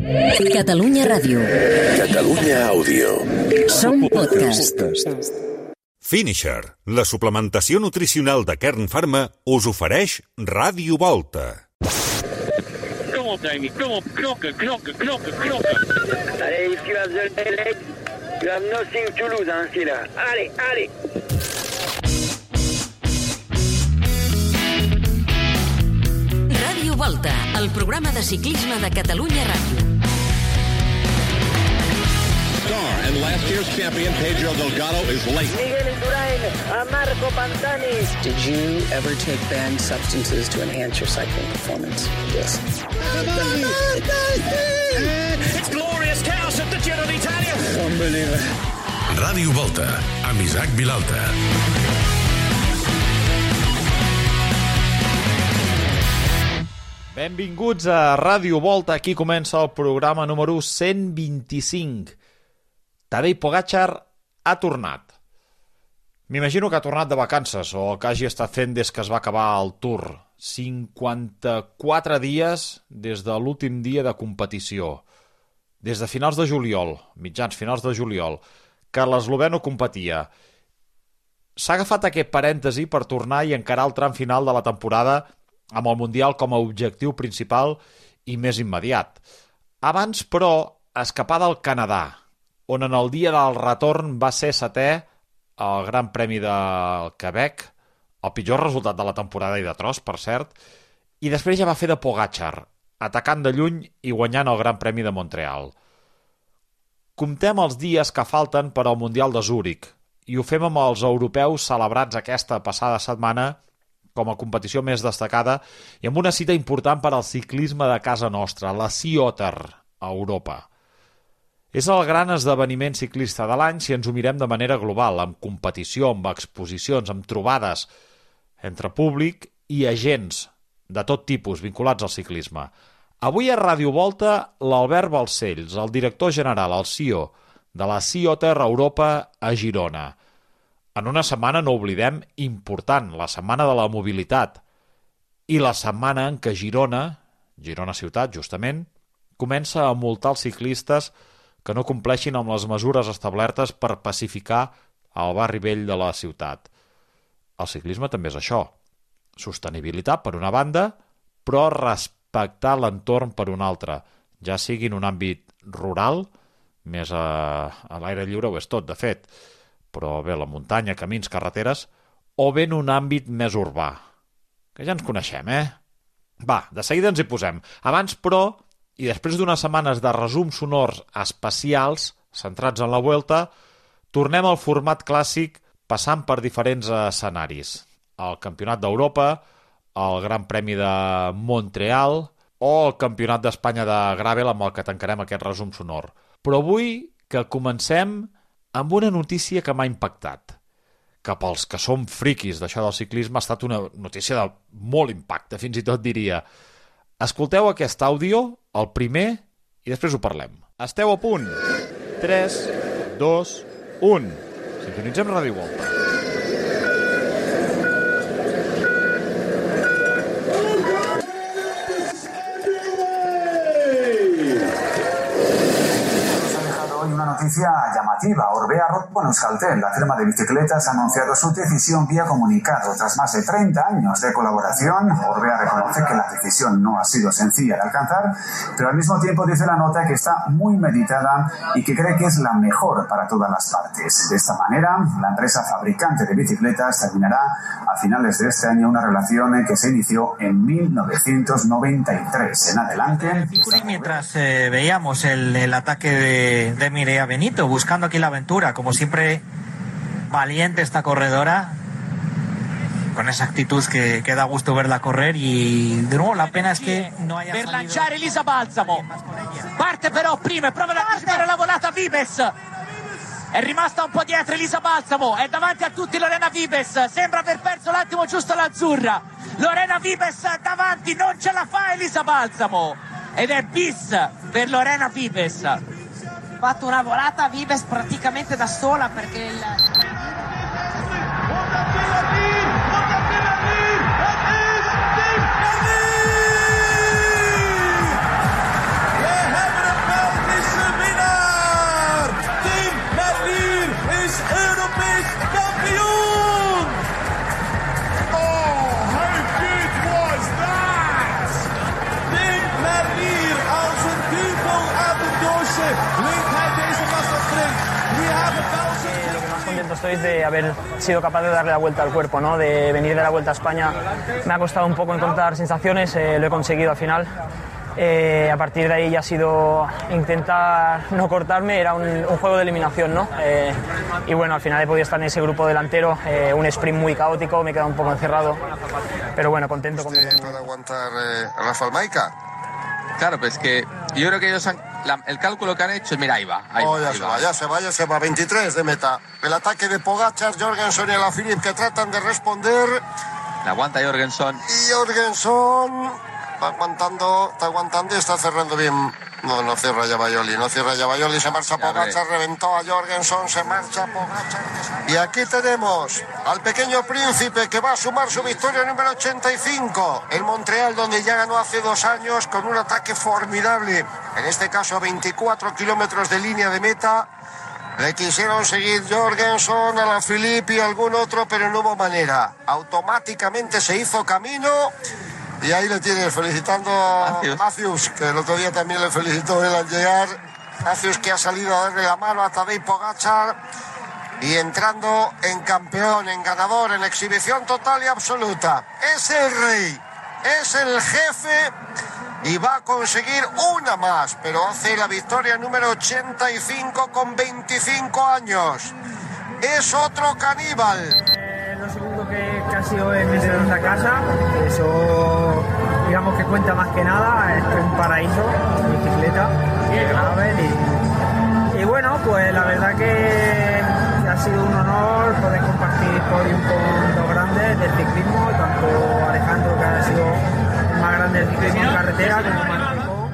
Catalunya Ràdio. Catalunya Àudio. Som podcast. Finisher, la suplementació nutricional de Kern Pharma, us ofereix Ràdio Volta. Kom op, Davy. Kom op. Knokken. Allez, Yves, tu as the leg. You have nothing to lose, hein, c'est là. Allez. Ràdio Volta, el programa de ciclisme de Catalunya Ràdio. And last year's champion Pedro Delgado is late. Miguel Indurain, a Marco Pantani. Did you ever take banned substances to enhance your cycling performance? Yes. It's glorious chaos at the Giro d'Italia. Unbelievable. Ràdio Volta, amb Isaac Vilalta. Benvinguts a Ràdio Volta. Aquí comença el programa número 125. Tadej Pogačar ha tornat. M'imagino que ha tornat de vacances o que hagi estat fent des que es va acabar el Tour. 54 dies des de l'últim dia de competició. Des de finals de juliol, finals de juliol, que l'esloveno competia. S'ha agafat aquest parèntesi per tornar i encarar el tram final de la temporada amb el Mundial com a objectiu principal i més immediat. Abans, però, escapar del Canadà, on en el dia del retorn va ser setè al Gran Premi del Quebec, el pitjor resultat de la temporada i de tros, per cert, i després ja va fer de Pogačar, atacant de lluny i guanyant el Gran Premi de Montreal. Comptem els dies que falten per al Mundial de Zúrich, i ho fem amb els europeus celebrats aquesta passada setmana com a competició més destacada i amb una cita important per al ciclisme de casa nostra, la Sea Otter, a Europa. És el gran esdeveniment ciclista de l'any si ens ho mirem de manera global, amb competició, amb exposicions, amb trobades entre públic i agents de tot tipus vinculats al ciclisme. Avui a Ràdio Volta, l'Albert Balcells, el director general, el CEO de la Sea Otter Europa a Girona. En una setmana, no oblidem, important, la setmana de la mobilitat i la setmana en què Girona ciutat, justament, comença a multar els ciclistes que no compleixin amb les mesures establertes per pacificar el barri vell de la ciutat. El ciclisme també és això. Sostenibilitat per una banda, però respectar l'entorn per una altra, ja sigui en un àmbit rural, més a l'aire lliure ho és tot, de fet, però bé, la muntanya, camins, carreteres, o bé en un àmbit més urbà, que ja ens coneixem, Va, de seguida ens hi posem. Abans, però, i després d'unes setmanes de resums sonors especials, centrats en la Vuelta, tornem al format clàssic passant per diferents escenaris. El Campionat d'Europa, el Gran Premi de Montreal o el Campionat d'Espanya de Gravel amb el que tancarem aquest resum sonor. Però vull que comencem amb una notícia que m'ha impactat. Que pels que som friquis d'això del ciclisme ha estat una notícia de molt impacte, fins i tot diria. Escolteu aquest àudio, el primer, i després ho parlem. Esteu a punt. 3, 2, 1. Sintonitzem Ràdio Volta. Una noticia llamativa. Orbea Rothko Euskaltel, la firma de bicicletas, ha anunciado su decisión vía comunicado. Tras más de 30 años de colaboración, Orbea reconoce que la decisión no ha sido sencilla de alcanzar, pero al mismo tiempo dice la nota que está muy meditada y que cree que es la mejor para todas las partes. De esta manera, la empresa fabricante de bicicletas terminará a finales de este año una relación que se inició en 1993. En adelante... Mientras veíamos el ataque de Mireia Benito, buscando aquí la aventura, como siempre, valiente esta corredora, con esa actitud que da gusto verla correr, y de nuevo la pena es que no haya per salido... lanciare Elisa Balsamo, parte però prima e prova ad anticipare la volata Vives, è rimasta un po' dietro Elisa Balsamo, è davanti a tutti Lorena Vives, sembra aver perso l'attimo giusto l'azzurra, Lorena Vives davanti, non ce la fa Elisa Balsamo, ed è bis per Lorena Vives. Fatto una volata Vives praticamente da sola perché estoy de haber sido capaz de darle la vuelta al cuerpo, ¿no? De venir de la Vuelta a España. Me ha costado un poco encontrar sensaciones, lo he conseguido al final. A partir de ahí ya ha sido intentar no cortarme, era un juego de eliminación, ¿no? Y bueno, al final he podido estar en ese grupo delantero, un sprint muy caótico, me he quedado un poco encerrado, pero bueno, contento con para aguantar a Rafael Maica. Claro, pues que yo creo que ellos el cálculo que han hecho es, mira, ahí va. Ya se va, 23 de meta. El ataque de Pogačar, Jorgensen y Alaphilippe que tratan de responder. La aguanta Jorgensen. Y Jorgensen está aguantando y está cerrando bien. No cierra Javaioli, se marcha Pogačar, reventó a Jorgensen, se marcha Pogačar. Y aquí tenemos al pequeño príncipe que va a sumar su victoria número 85 en Montreal, donde ya ganó hace 2 años con un ataque formidable. En este caso a 24 kilómetros de línea de meta. Le quisieron seguir Jorgensen, Alaphilippe y algún otro, pero no hubo manera. Automáticamente se hizo camino. Y ahí le tienes, felicitando a Matthews, que el otro día también le felicitó él al llegar. Matthews, que ha salido a darle la mano a Tadej Pogačar y entrando en campeón, en ganador, en exhibición total y absoluta. Es el rey, es el jefe y va a conseguir una más, pero hace la victoria número 85 con 25 años. Es otro caníbal. Lo segundo que ha sido en mi segunda casa, eso digamos que cuenta más que nada, es un paraíso, bicicleta, y bueno, pues la verdad que ha sido un honor poder compartir podium con dos grandes del ciclismo, tanto Alejandro, que ha sido el más grande del ciclismo en carretera, como Marco.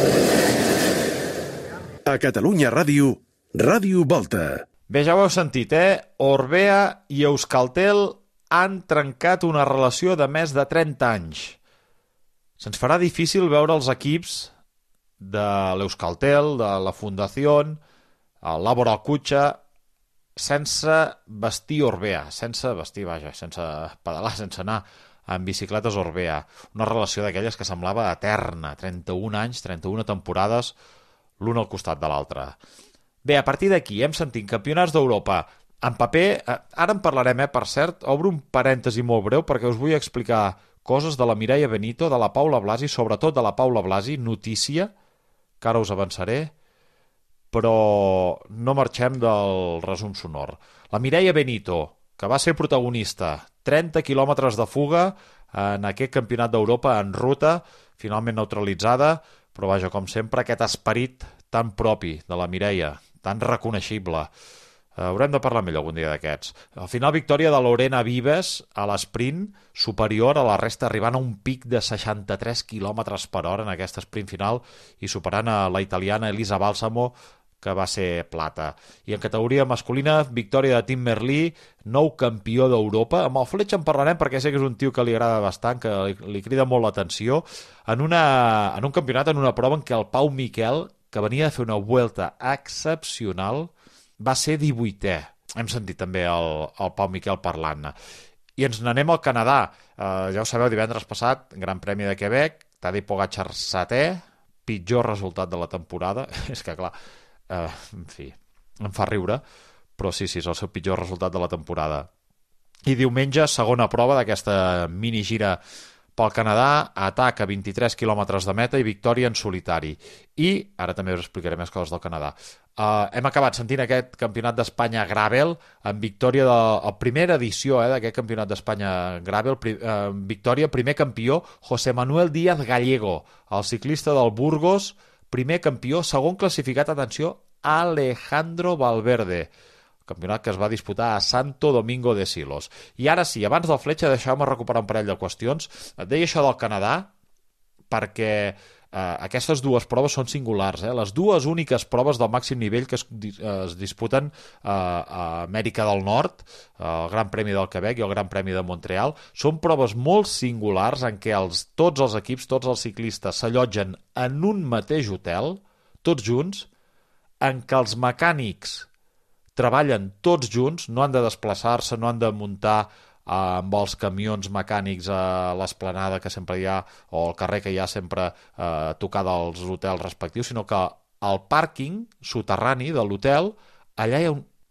A Catalunya Ràdio, Ràdio Volta. Bé, ja ho heu sentit, Orbea i Euskaltel han trencat una relació de més de 30 anys. Se'ns farà difícil veure els equips de l'Euskaltel, de la Fundació, el Labor Alcutxa, sense vestir Orbea, sense pedalar, sense anar en bicicletes Orbea. Una relació d'aquelles que semblava eterna, 31 anys, 31 temporades, l'un al costat de l'altre. Bé, a partir d'aquí hem sentit campionats d'Europa en paper. Ara en parlarem, per cert, obro un parèntesi molt breu perquè us vull explicar coses de la Mireia Benito, de la Paula Blasi, sobretot de la Paula Blasi, notícia, que ara us avançaré, però no marxem del resum sonor. La Mireia Benito, que va ser protagonista, 30 quilòmetres de fuga en aquest campionat d'Europa en ruta, finalment neutralitzada, però vaja, com sempre, aquest esperit tan propi de la Mireia, tan reconeixible. Haurem de parlar millor algun dia d'aquests. Al final, victòria de Lorena Vives a l'esprint, superior a la resta, arribant a un pic de 63 km per hora en aquest sprint final i superant a la italiana Elisa Balsamo, que va ser plata. I en categoria masculina, victòria de Tim Merlí, nou campió d'Europa. Amb el Fletch en parlarem perquè sé que és un tio que li agrada bastant, que li crida molt l'atenció, en un campionat, en una prova en què el Pau Miquel, que venia de fer una Vuelta excepcional, va ser 18è. Hem sentit també el Pau Miquel parlant-ne. I ens n'anem al Canadà. Ja ho sabeu, divendres passat, Gran Premi de Quebec, Tadej Pogačar 7è, pitjor resultat de la temporada. És que, clar, en fi, em fa riure, però sí, és el seu pitjor resultat de la temporada. I diumenge, segona prova d'aquesta minigira pel Canadà, atac a 23 quilòmetres de meta i victòria en solitari. I, ara també us explicaré més coses del Canadà, hem acabat sentint aquest campionat d'Espanya Gravel, en victòria de la primera edició d'aquest campionat d'Espanya Gravel, victòria, primer campió, José Manuel Díaz Gallego, el ciclista del Burgos, primer campió, segon classificat, atenció, Alejandro Valverde, campionat que es va disputar a Santo Domingo de Silos. I ara sí, abans del Fletxa, deixeu-me recuperar un parell de qüestions. Et deia això del Canadà perquè aquestes dues proves són singulars. Les dues úniques proves del màxim nivell que es disputen a Amèrica del Nord, el Gran Premi del Quebec i el Gran Premi de Montreal, són proves molt singulars en què tots els equips, tots els ciclistes s'allotgen en un mateix hotel, tots junts, en què els mecànics treballen tots junts, no han de desplaçar-se, no han de muntar amb els camions mecànics a l'esplanada que sempre hi ha, o al carrer que hi ha sempre tocada als hotels respectius, sinó que al pàrquing soterrani de l'hotel, allà hi ha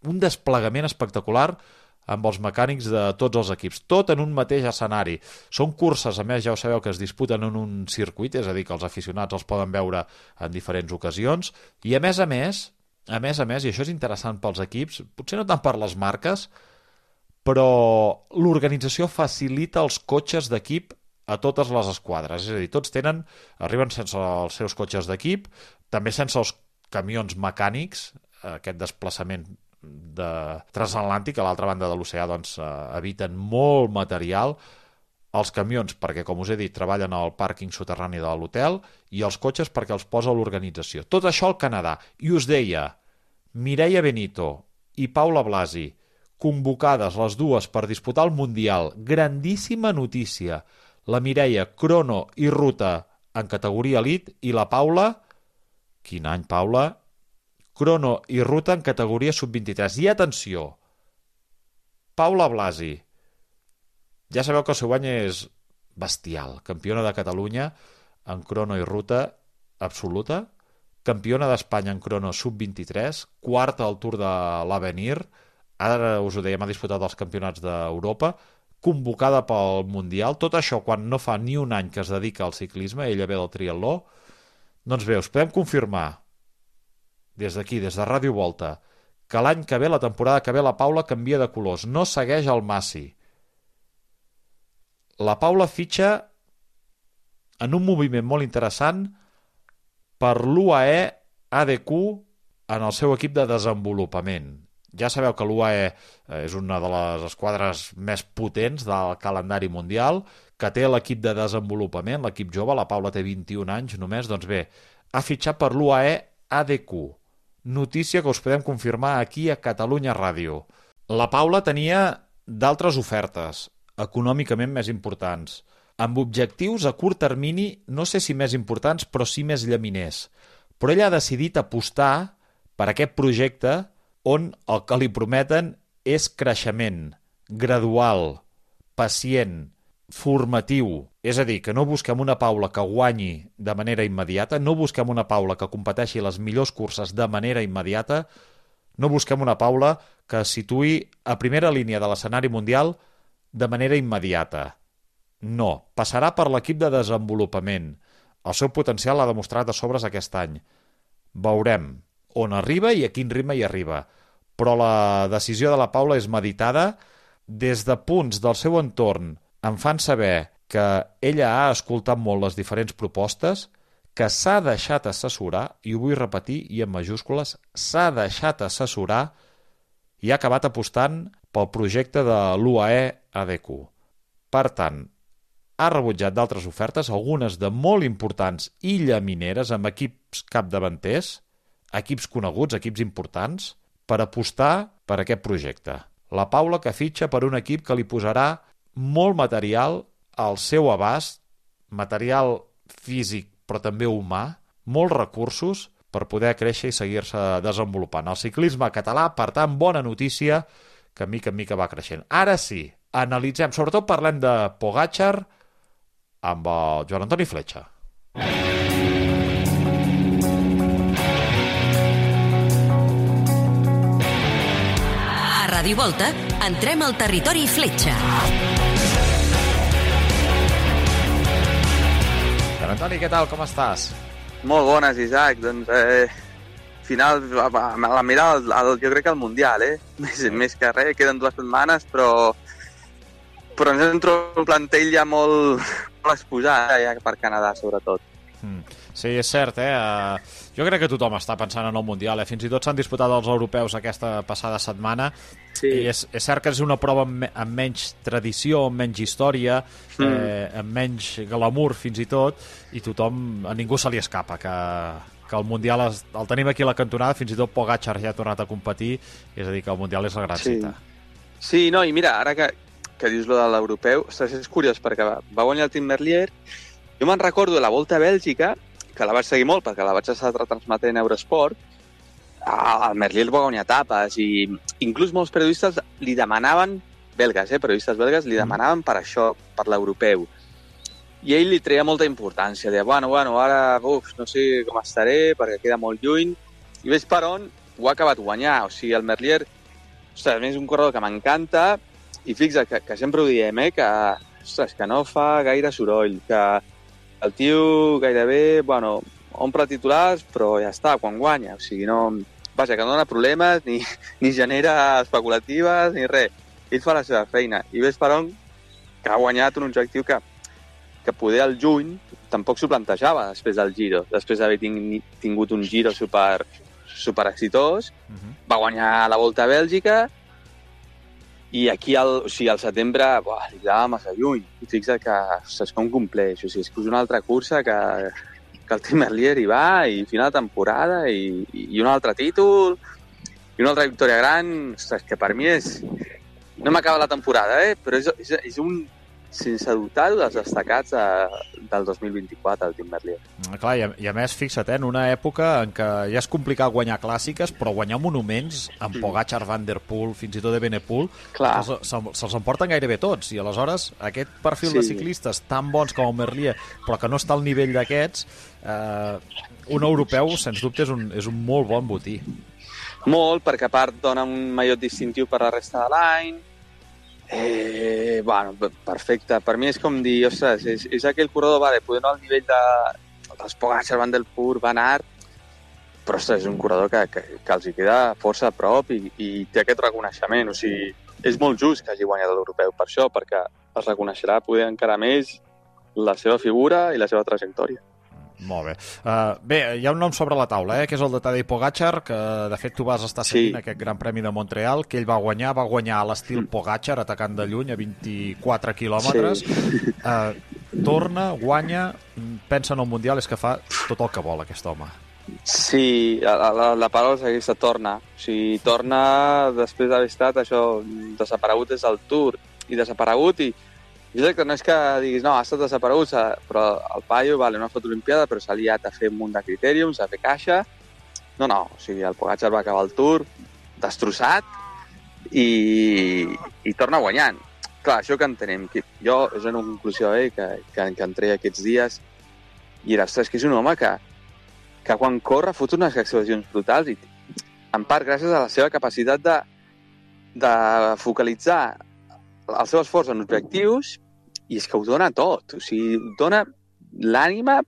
un desplegament espectacular amb els mecànics de tots els equips, tot en un mateix escenari. Són curses, a més, ja ho sabeu, que es disputen en un circuit, és a dir, que els aficionats els poden veure en diferents ocasions, i a més, i això és interessant pels equips, potser no tant per les marques, però l'organització facilita els cotxes d'equip a totes les esquadres, és a dir, tots arriben sense els seus cotxes d'equip, també sense els camions mecànics, aquest desplaçament transatlàntic, a l'altra banda de l'oceà eviten molt material, els camions perquè, com us he dit, treballen al pàrquing soterrani de l'hotel, i els cotxes perquè els posa l'organització. Tot això al Canadà. I us deia, Mireia Benito i Paula Blasi, convocades les dues per disputar el Mundial. Grandíssima notícia. La Mireia, crono i ruta en categoria elit, i la Paula, quin any, Paula? Crono i ruta en categoria sub-23. I atenció, Paula Blasi, ja sabeu que el seu any és bestial, campiona de Catalunya en crono i ruta absoluta, campiona d'Espanya en crono sub-23, quarta al Tour de l'Avenir, ara us ho dèiem, ha disputat els campionats d'Europa, convocada pel Mundial, tot això quan no fa ni un any que es dedica al ciclisme, ella ve del triatló. Doncs bé, us podem confirmar des d'aquí, des de Ràdio Volta, que l'any que ve, la temporada que ve, la Paula canvia de colors, no segueix el Massi. La Paula fitxa en un moviment molt interessant per l'UAE ADQ en el seu equip de desenvolupament. Ja sabeu que l'UAE és una de les esquadres més potents del calendari mundial, que té l'equip de desenvolupament, l'equip jove, la Paula té 21 anys només, doncs bé, ha fitxat per l'UAE ADQ. Notícia que us podem confirmar aquí a Catalunya Ràdio. La Paula tenia d'altres ofertes, econòmicament més importants, amb objectius a curt termini, no sé si més importants, però sí més llaminers. Però ella ha decidit apostar per aquest projecte on el que li prometen és creixement, gradual, pacient, formatiu. És a dir, que no busquem una Paula que guanyi de manera immediata, no busquem una Paula que competeixi les millors curses de manera immediata, no busquem una Paula que es situï a primera línia de l'escenari mundial de manera immediata. No, passarà per l'equip de desenvolupament. El seu potencial l'ha demostrat a sobres aquest any. Veurem on arriba i a quin ritme hi arriba. Però la decisió de la Paula és meditada. Des de punts del seu entorn em fan saber que ella ha escoltat molt les diferents propostes, que s'ha deixat assessorar, i ho vull repetir i en majúscules, s'ha deixat assessorar i ha acabat apostant pel projecte de l'UAE ADQ. Per tant, ha rebutjat d'altres ofertes, algunes de molt importants i llamineres, amb equips capdavanters, equips coneguts, equips importants, per apostar per aquest projecte. La Paula que fitxa per un equip que li posarà molt material al seu abast, material físic però també humà, molts recursos per poder créixer i seguir-se desenvolupant. El ciclisme català, per tant, bona notícia, que mica en mica va creixent. Ara sí, analitzem, sobretot parlem de Pogačar amb el Joan Antoni Fletxa. A Ràdio Volta entrem al territori Fletxa. Joan Antoni, què tal? Com estàs? Molt bones, Isaac. Doncs, final, la mirada, jo crec que al Mundial, més que res, queden 2 setmanes, però ens entra un plantell ja molt exposat, ja per Canadà, sobretot. Sí, és cert, jo crec que tothom està pensant en el Mundial, fins i tot s'han disputat els europeus aquesta passada setmana, sí. I és cert que és una prova amb menys tradició, amb menys història, amb menys glamour fins i tot, i a ningú se li escapa que el Mundial el tenim aquí a la cantonada, fins i tot Pogačar ja ha tornat a competir, és a dir, que el Mundial és la gran cita. Sí, no, i mira, ara que dius lo de l'europeu, és curiós, perquè va guanyar el Tim Merlier. Jo me'n recordo de la Volta a Bèlgica, que la vaig seguir molt perquè la vaig estar retransmetent en Eurosport. El Merlier va guanyar etapes i inclús molts periodistes li demanaven, periodistes belgues, li demanaven per això, per l'europeu. I ell li treia molta importància. Deia, bueno, ara no sé com estaré perquè queda molt lluny. I ves per on ho ha acabat guanyar. O sigui, el Merlier ostres, és un corredor que m'encanta i fixa't que sempre ho diem, que, ostres, que no fa gaire soroll, que el tio gairebé, bueno, omple titulars, però ja està, quan guanya. O sigui, no... Vaja, que no dona problemes, ni genera especulatives, ni res. Ell fa la seva feina. I ves per on que ha guanyat un objectiu que poder al juny tampoc s'ho plantejava després del Giro. Després d'haver tingut un Giro super exitós, va guanyar la Volta a Bèlgica i aquí al setembre li quedava massa lluny. I fixa't que és com compleix. O sigui, és que és una altra cursa que el Tim Merlier hi va, i final de temporada, i un altre títol, i una altra victòria gran. Ostres, que per mi és... No m'acaba la temporada, però és un, sense dubtar, dels destacats del 2024, el Tim Merlier. Clar, i a més, fixa't, en una època en què ja és complicat guanyar clàssiques, però guanyar monuments amb Pogačar, Van der Poel, fins i tot de Benepool, se'ls emporten gairebé tots, i aleshores aquest perfil de ciclistes tan bons com el Merlier, però que no està al nivell d'aquests, un europeu, sens dubte, és un molt bon botí. Molt, perquè a part dona un mallot distintiu per la resta de l'any. Bueno, perfecte. Per mi és com dir, ostres, és aquell corredor, poder no al nivell dels Pogačar, Van der Poel, Van Aert, però ostres, és un corredor que els hi queda força a prop i té aquest reconeixement. O sigui, és molt just que hagi guanyat l'europeu per això, perquè es reconeixerà poder encara més la seva figura i la seva trajectòria. Molt bé. Bé, hi ha un nom sobre la taula, que és el de Tadej Pogačar, que de fet tu vas estar seguint aquest Gran Premi de Montreal, que ell va guanyar a l'estil Pogačar, atacant de lluny a 24 quilòmetres. Torna, guanya, pensa en el Mundial, és que fa tot el que vol aquest home. Sí, la paraula és aquesta, torna. O sigui, torna després d'haver estat això, desaparegut des del Tour, i desaparegut, i jo crec que no és que diguis, no, ha estat desaparegut, però el paio, no ha fet Olimpiada, però s'ha liat a fer un munt de critèriums, a fer caixa. No, o sigui, el Pogačar va acabar el Tour destrossat i torna guanyant. Clar, això que entenem. Jo, és una conclusió que en treia aquests dies, i era, ostres, que és un home que quan corre fot unes acceleracions brutals, i en part gràcies a la seva capacitat de focalitzar el seu esforç en objectius, i és que ho dona tot. O sigui, dona l'ànima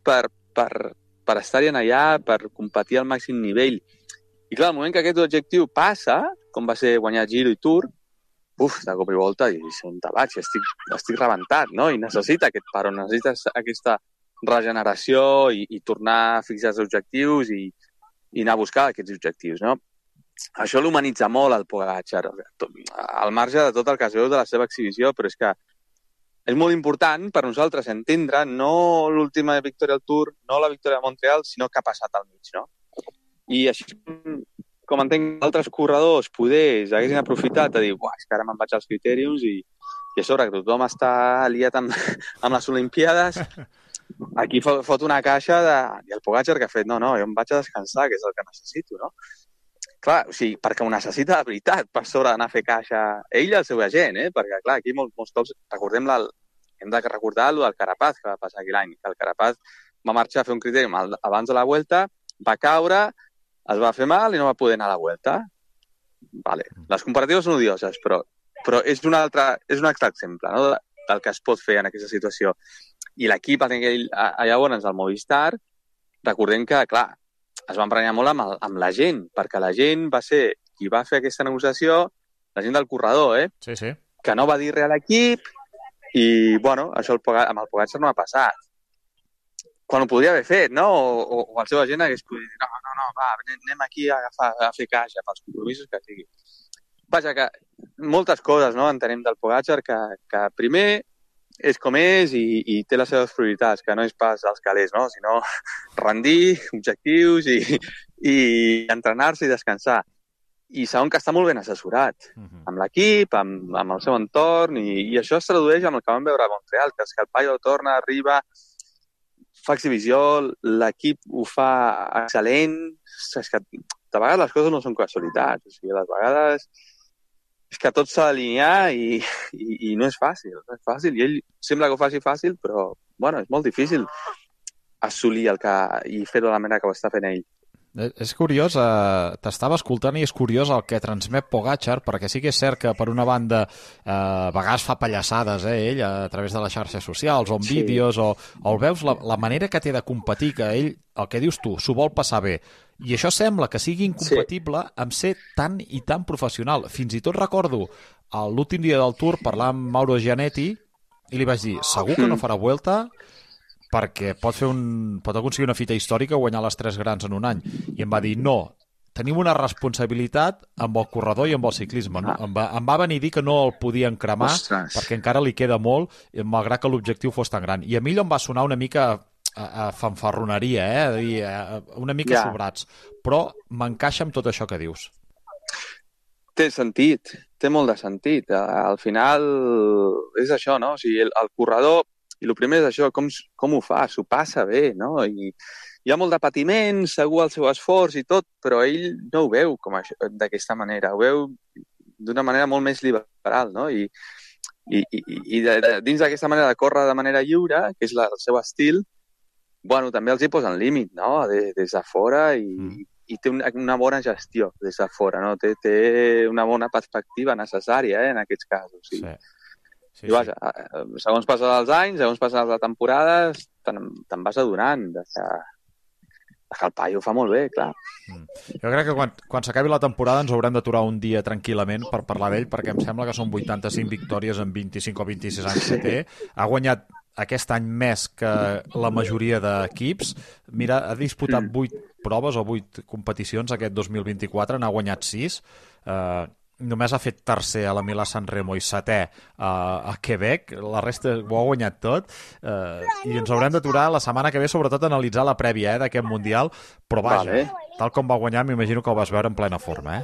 per estar-hi allà, per competir al màxim nivell. I clar, al moment que aquest objectiu passa, com va ser guanyar Giro i Tour, de cop i volta, i on te vaig, estic rebentat, no? I necessita aquest paró, necessita aquesta regeneració i tornar a fixar els objectius i anar a buscar aquests objectius, no? Això l'humanitza molt, el Pogačar, al marge de tot el que es veu de la seva exhibició, però és que és molt important per nosaltres entendre no l'última victòria al Tour, no la victòria a Montreal, sinó què ha passat al mig, no? I així com entenc altres corredors poder haguessin aprofitat de dir, és que ara me'n vaig als critèriums i a sobre que tothom està liat amb les Olimpiades, aquí fot una caixa i el Pogačar que ha fet, no, jo em vaig a descansar, que és el que necessito, no? Clar, o sigui, perquè ho necessita de veritat per sobre d'anar a fer caixa ell i el seu agent, perquè clar, aquí molts cops hem de recordar el del Carapaz que va passar aquí l'any, que el Carapaz va marxar a fer un criteri abans de la Vuelta, va caure, es va fer mal i no va poder anar a la Vuelta. Vale. Les comparatives són odioses, però és un altre exemple, no? Del que es pot fer en aquesta situació. I l'equip, llavors, el Movistar, recordem que, clar, es va emprenyar molt amb la gent, perquè la gent va ser qui va fer aquesta negociació, la gent del corredor, Sí, sí. Que no va dir res a l'equip, i, això amb el Pogačar no ha passat. Quan ho podria haver fet, no? O el seu agent hagués pogut dir, no, anem aquí a fer caixa pels compromisos que sigui. Vaja, que moltes coses, no?, entenem del Pogačar, que primer és com és i té les seves prioritats, que no és pas els calés, no?, sinó rendir, objectius i entrenar-se i descansar. I segon, que està molt ben assessorat amb l'equip, amb el seu entorn, i això es tradueix amb el que vam veure a Montreal, que és que el paio torna, arriba, fa exhibició, l'equip ho fa excel·lent. És que de vegades les coses no són casualitats, o sigui, les vegades és que tot s'ha d'alinear i no és fàcil, i ell sembla que ho faci fàcil, però, és molt difícil assolir i fer-ho de la manera que ho està fent ell. És curiós, t'estava escoltant i és curiós el que transmet Pogačar, perquè sí que és cert que per una banda a vegades fa pallassades, ell, a través de les xarxes socials o en vídeos, o el veus la manera que té de competir, que ell, el que dius tu, s'ho vol passar bé. I això sembla que sigui incompatible amb ser tan i tan professional. Fins i tot recordo l'últim dia del Tour parlar amb Mauro Gianetti i li vaig dir, segur que no farà Vuelta perquè pot aconseguir una fita històrica o guanyar les 3 grans en un any. I em va dir, no, tenim una responsabilitat amb el corredor i amb el ciclisme. No? Em va venir a dir que no el podien cremar perquè encara li queda molt, malgrat que l'objectiu fos tan gran. I a mi allò em va sonar una mica a fanfarroneria, una mica sobrats. Però m'encaixa amb tot això que dius. Té sentit, té molt de sentit. Al final és això, no? O sigui, el corredor, i el primer és això, com ho fa? S'ho passa bé, no? I hi ha molt de patiment, segur el seu esforç i tot, però ell no ho veu d'aquesta manera, ho veu d'una manera molt més liberal, no? I dins d'aquesta manera de córrer de manera lliure, que és el seu estil, bueno, també els hi posen límit, no? Des de fora i té una bona gestió des de fora, no? Té una bona perspectiva necessària, en aquests casos. I vaja, segons passen els anys, segons passen les temporades, te'n vas adonant que el paio ho fa molt bé, clar. Jo crec que quan s'acabi la temporada ens haurem d'aturar un dia tranquil·lament per parlar d'ell, perquè em sembla que són 85 victòries en 25 o 26 anys que té. Ha guanyat aquest any més que la majoria d'equips. Mira, ha disputat 8 proves o 8 competicions aquest 2024, n'ha guanyat 6. Només ha fet tercer a la Milà-San Remo i setè a Quebec. La resta ho ha guanyat tot. I ens haurem d'aturar la setmana que ve, sobretot a analitzar la prèvia d'aquest Mundial. Però vaja, tal com va guanyar, m'imagino que el vas veure en plena forma,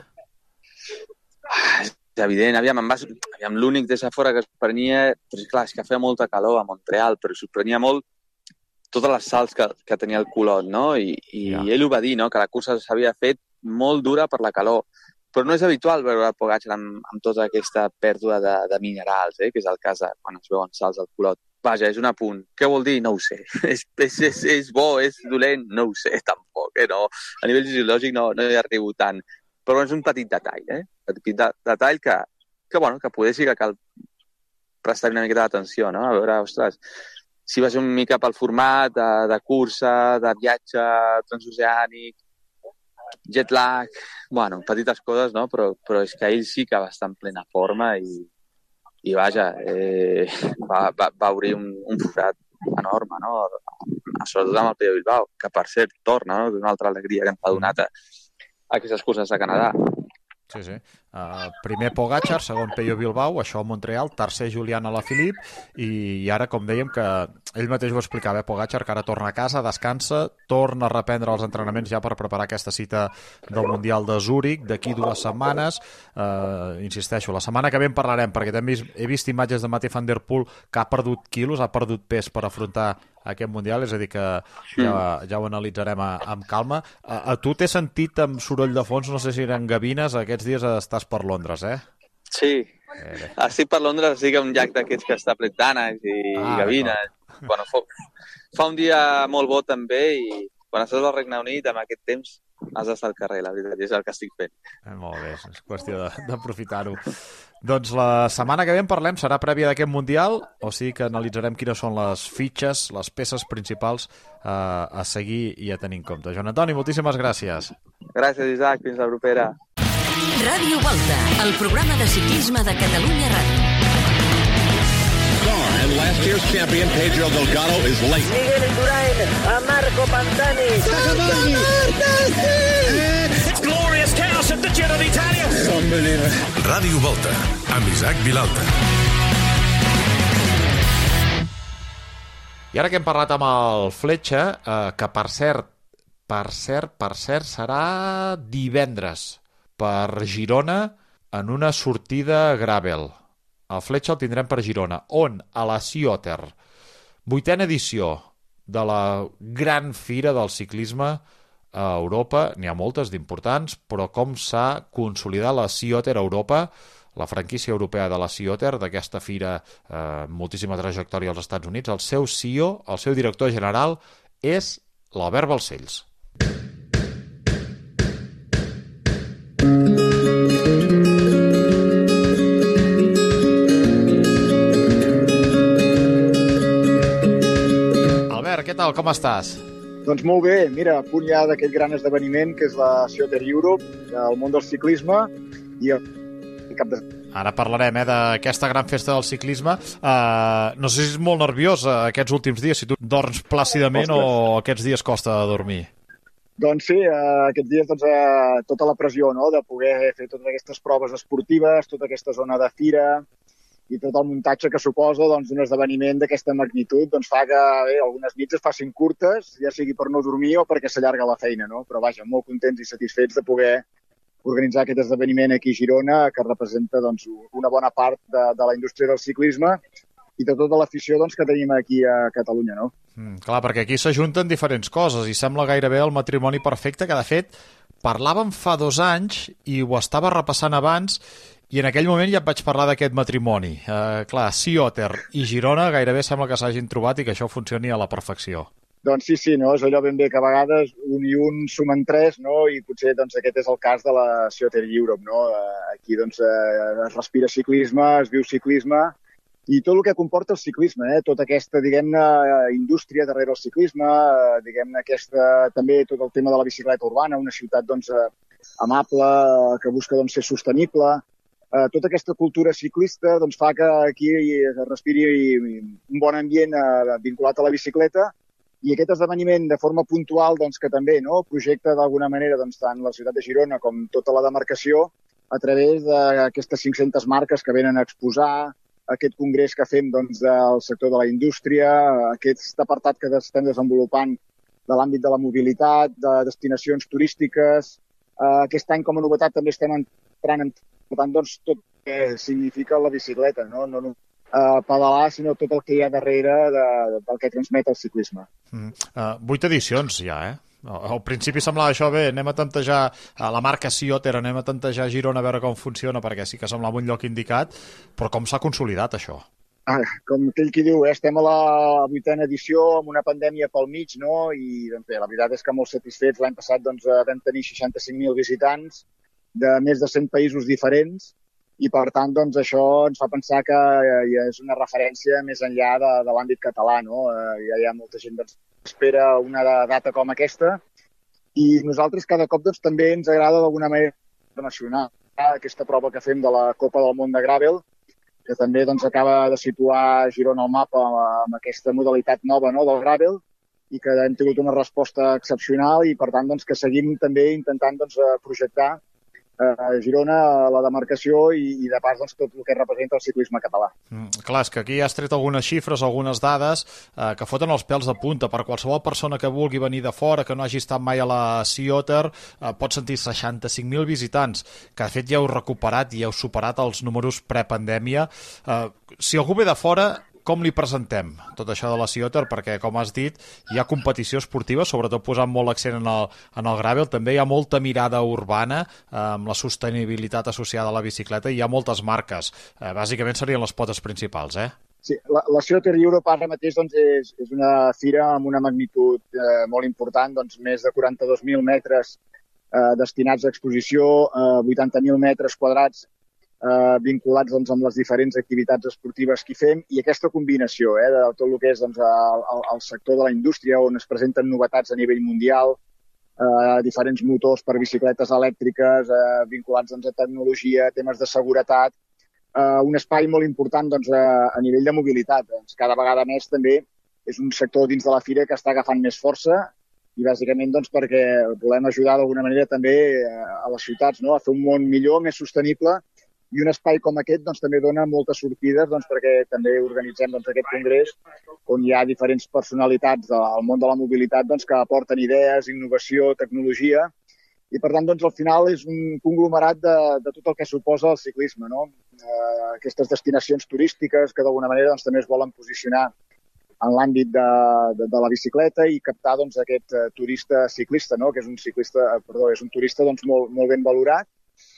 És evident. Aviam, l'únic des de fora que es prenia... Però clar, és que feia molta calor a Montreal, però s'ho prenia molt totes les salts que tenia el culot, no? I ell ho va dir, no? Que la cursa s'havia fet molt dura per la calor. Però no és habitual veure el Pogačar amb tota aquesta pèrdua de minerals, que és el cas quan es veuen salts al culot. Vaja, és un apunt. Què vol dir? No ho sé. És bo, és dolent? No ho sé, tampoc. No? A nivell fisiològic no hi arribo tant. Però és un petit detall, Un petit detall que poder sí que cal prestar una miqueta d'atenció, no? A veure, ostres, si va ser una mica pel format de cursa, de viatge transoceànic, jet lag, bueno, petites coses, no? Però és que ell sí que va estar en plena forma i vaja, va obrir un forat enorme, no? Sobretot amb el Pello Bilbao, que per cert torna, no? Una altra alegria que ens ha donat a aquestes curses de Canadà. Sí. Primer Pogačar, segon Pello Bilbao, això a Montreal, tercer Julián Alaphilippe, i ara, com dèiem, que ell mateix ho explicava, Pogačar, que ara torna a casa, descansa, torna a reprendre els entrenaments ja per preparar aquesta cita del Mundial de Zúrich d'aquí 2 setmanes. Insisteixo, la setmana que ve en parlarem, perquè també he vist imatges de Mathieu van der Poel que ha perdut quilos, ha perdut pes per afrontar aquest Mundial, és a dir que ja ho analitzarem amb calma. A tu t'he sentit amb soroll de fons, no sé si eren gavines, aquests dies estàs per Londres, Sí, estic per Londres, estic a un llac d'aquests que està ple d'ànecs i gavines. Bueno, fa un dia molt bo també i quan estàs al Regne Unit amb aquest temps has d'estar al carrer, la veritat, és el que estic fent. Molt bé, és qüestió d'aprofitar-ho. Doncs la setmana que ve en parlem, serà prèvia d'aquest Mundial, o sigui que analitzarem quines són les fitxes, les peces principals a seguir i a tenir en compte. Joan Antoni, moltíssimes gràcies. Gràcies, Isaac, fins la propera. Ràdio Volta, el programa de ciclisme de Catalunya Ràdio. And last year's champion Pedro Delgado is late. Miguel Indurain a Marco Pantani. It's glorious chaos at the Giro d'Italia. Unbelievable. Ràdio Volta, amb Isaac Vilalta. I ara que hem parlat amb el Fletxa, que per cert serà divendres per Girona en una sortida gravel. El Fletxa el tindrem per Girona, on? A la Sioter. 8a edició de la gran fira del ciclisme a Europa. N'hi ha moltes d'importants, però com s'ha consolidat la Sioter a Europa, la franquícia europea de la Sioter, d'aquesta fira amb moltíssima trajectòria als Estats Units. El seu CEO, el seu director general, és l'Albert Balcells. tal, com estàs? Doncs molt bé, mira, a punt ja d'aquell gran esdeveniment que és la Cioter Europe, el món del ciclisme, i el cap de... Ara parlarem d'aquesta gran festa del ciclisme. No sé si és molt nerviós aquests últims dies, si tu dorms plàcidament o aquests dies costa dormir. Doncs sí, aquests dies tota la pressió, no?, de poder fer totes aquestes proves esportives, tota aquesta zona de fira i tot el muntatge que suposa d'un esdeveniment d'aquesta magnitud, doncs fa que algunes nits es facin curtes, ja sigui per no dormir o perquè s'allarga la feina, no? Però vaja, molt contents i satisfets de poder organitzar aquest esdeveniment aquí a Girona, que representa una bona part de la indústria del ciclisme i de tota l'afició que tenim aquí a Catalunya, no? Clar, perquè aquí s'ajunten diferents coses i sembla gairebé el matrimoni perfecte, que de fet parlàvem fa 2 anys i ho estava repassant abans i en aquell moment ja et vaig parlar d'aquest matrimoni. Clar, Cioter i Girona gairebé sembla que s'hagin trobat i que això funcioni a la perfecció. Doncs sí, no? És allò ben bé que a vegades un i un sumen 3, no? I potser aquest és el cas de la Cioter Europe, no? Aquí es respira ciclisme, es viu ciclisme i tot el que comporta el ciclisme, tota aquesta, diguem-ne, indústria darrere el ciclisme, diguem-ne, també tot el tema de la bicicleta urbana, una ciutat amable, que busca ser sostenible. Tota aquesta cultura ciclista fa que aquí es respiri un bon ambient vinculat a la bicicleta i aquest esdeveniment de forma puntual que també projecta d'alguna manera tant la ciutat de Girona com tota la demarcació a través d'aquestes 500 marques que venen a exposar, aquest congrés que fem del sector de la indústria, aquest apartat que estem desenvolupant de l'àmbit de la mobilitat, de destinacions turístiques. Aquest any, com a novetat, també estem entrant en tot que significa la bicicleta, no pedalar, sinó tot el que hi ha darrere del que transmet el ciclisme. 8 edicions ja, Al principi semblava això, anem a tantejar la marca Cioter, anem a tantejar Girona a veure com funciona, perquè sí que semblava un lloc indicat, però com s'ha consolidat això? Com aquell qui diu, estem a la 8a edició amb una pandèmia pel mig, no? I bé, la veritat és que molt satisfets. L'any passat vam tenir 65.000 visitants de més de 100 països diferents i, per tant, això ens fa pensar que ja és una referència més enllà de l'àmbit català, no? Ja hi ha molta gent que espera una data com aquesta i nosaltres cada cop també ens agrada d'alguna manera internacional. Aquesta prova que fem de la Copa del Món de Gravel, que també acaba de situar Girona al mapa amb aquesta modalitat nova, no?, del Gravel, i que hem tingut una resposta excepcional i, per tant, que seguim també intentant projectar Girona a la demarcació i de pas tot el que representa el ciclisme català. Clar, és que aquí has tret algunes xifres, algunes dades que foten els pèls de punta. Per qualsevol persona que vulgui venir de fora, que no hagi estat mai a la Cioter, pot sentir 65.000 visitants, que de fet ja heu recuperat i heu superat els números prepandèmia. Si algú ve de fora, com li presentem tot això de la Cioter? Perquè, com has dit, hi ha competició esportiva, sobretot posant molt l'accent en el gravel. També hi ha molta mirada urbana amb la sostenibilitat associada a la bicicleta i hi ha moltes marques. Bàsicament serien les potes principals, Sí, la Cioter Europe ara mateix és una fira amb una magnitud molt important, més de 42.000 metres destinats a exposició, 80.000 metres quadrats vinculats amb les diferents activitats esportives que hi fem i aquesta combinació de tot el que és el sector de la indústria on es presenten novetats a nivell mundial, diferents motors per bicicletes elèctriques vinculats a tecnologia, temes de seguretat, un espai molt important a nivell de mobilitat. Cada vegada més també és un sector dins de la fira que està agafant més força i bàsicament perquè volem ajudar d'alguna manera també a les ciutats a fer un món millor, més sostenible. I un espai com aquest també dona moltes sortides perquè també organitzem aquest congrés on hi ha diferents personalitats del món de la mobilitat que aporten idees, innovació, tecnologia i per tant al final és un conglomerat de tot el que suposa el ciclisme, no? Aquestes destinacions turístiques que d'alguna manera també es volen posicionar en l'àmbit de la bicicleta i captar aquest turista ciclista, no? Que és un turista molt ben valorat.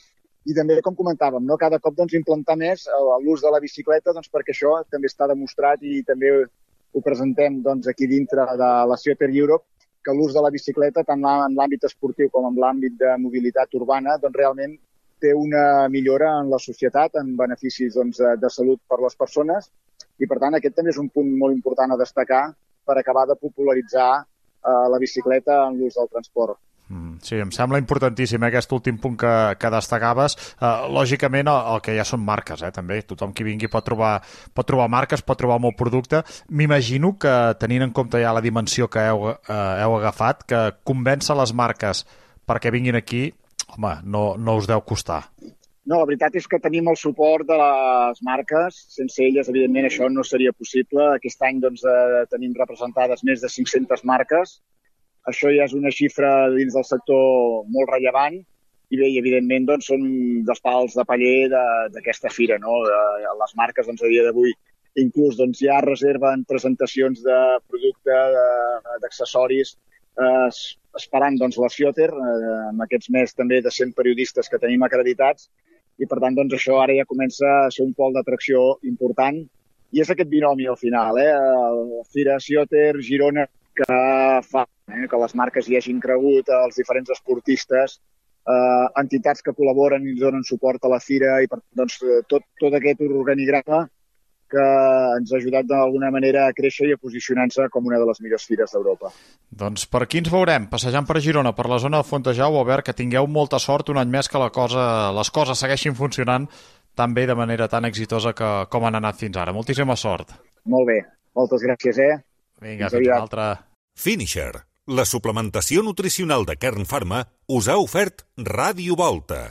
I també, com comentàvem, cada cop implantar més l'ús de la bicicleta perquè això també està demostrat i també ho presentem aquí dintre de la Cioter Europe, que l'ús de la bicicleta, tant en l'àmbit esportiu com en l'àmbit de mobilitat urbana, realment té una millora en la societat, en beneficis de salut per les persones i, per tant, aquest també és un punt molt important a destacar per acabar de popularitzar la bicicleta en l'ús del transport. Sí, em sembla importantíssim aquest últim punt que destacaves. Lògicament, el que ja són marques, també. Tothom qui vingui pot trobar marques, pot trobar molt producte. M'imagino que, tenint en compte ja la dimensió que heu agafat, que convèncer les marques perquè vinguin aquí, home, no us deu costar. No, la veritat és que tenim el suport de les marques. Sense elles, evidentment, això no seria possible. Aquest any tenim representades més de 500 marques. Això ja és una xifra dins del sector molt rellevant i bé, evidentment, són dels pals de paller d'aquesta fira, no? Les marques, a dia d'avui, inclús ja reserven presentacions de producte, d'accessoris, esperant la Fioter, amb aquests més també de 100 periodistes que tenim acreditats, i per tant, això ara ja comença a ser un pol d'atracció important, i és aquest binomi al final, la Fira Fioter, Girona, que fa que les marques hi hagin cregut, els diferents esportistes, entitats que col·laboren i donen suport a la fira, i tot aquest organigrama que ens ha ajudat d'alguna manera a créixer i a posicionar-se com una de les millors fires d'Europa. Doncs per aquí ens veurem, passejant per Girona, per la zona de Fontejau. Albert, que tingueu molta sort un any més, que les coses segueixin funcionant tan bé, de manera tan exitosa com han anat fins ara. Moltíssima sort. Molt bé, moltes gràcies, Vinga, fins una altra. Finisher, la suplementació nutricional de Kern Pharma, us ha ofert Ràdio Volta.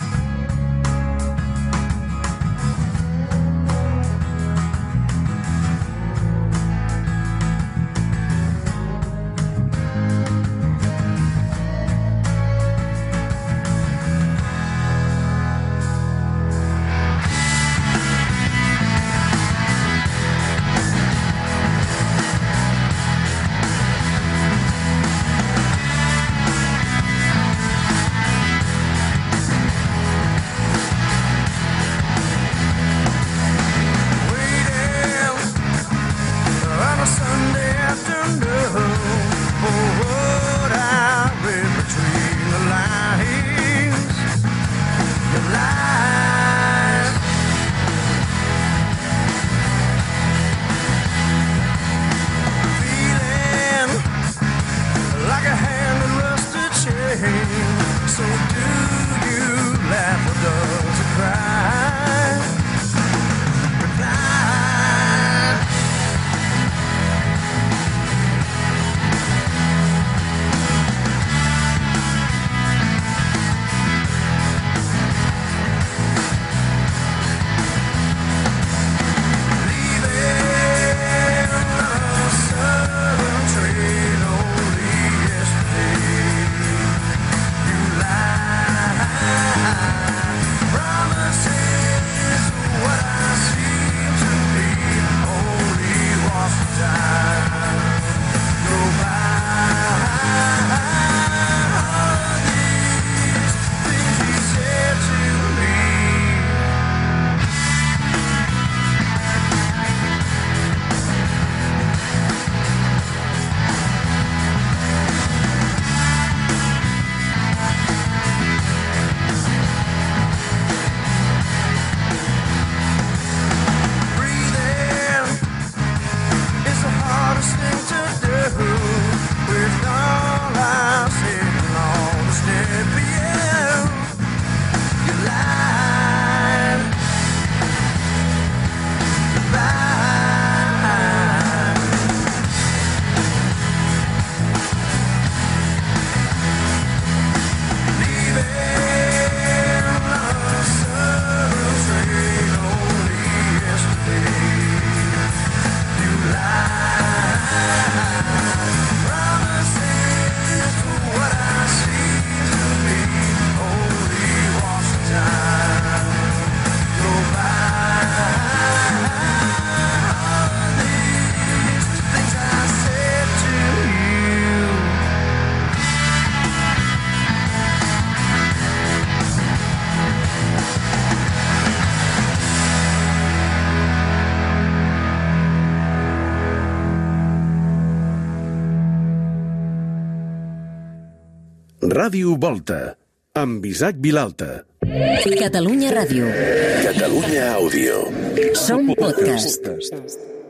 Ràdio Volta, amb Isaac Vilalta. Catalunya Ràdio. Catalunya Àudio. Som podcast.